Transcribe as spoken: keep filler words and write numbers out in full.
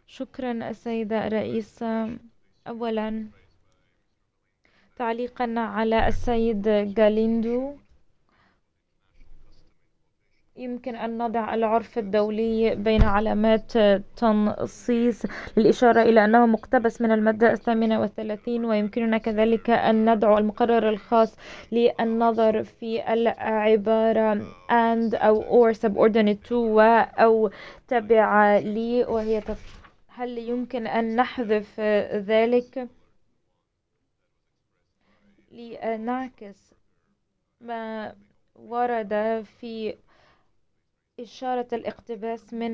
شكرا السيدة الرئيسة. أولا، تعليقا على السيد غاليندو، يمكن أن نضع العرف الدولي بين علامات تنصيص للإشارة إلى أنه مقتبس من المادة الثامنة والثلاثين، ويمكننا كذلك أن ندعو المقرر الخاص للنظر في العبارة and أو or subordinate to و أو تبع لي، وهي تف... هل يمكن أن نحذف ذلك لنعكس ما ورد في إشارة الاقتباس من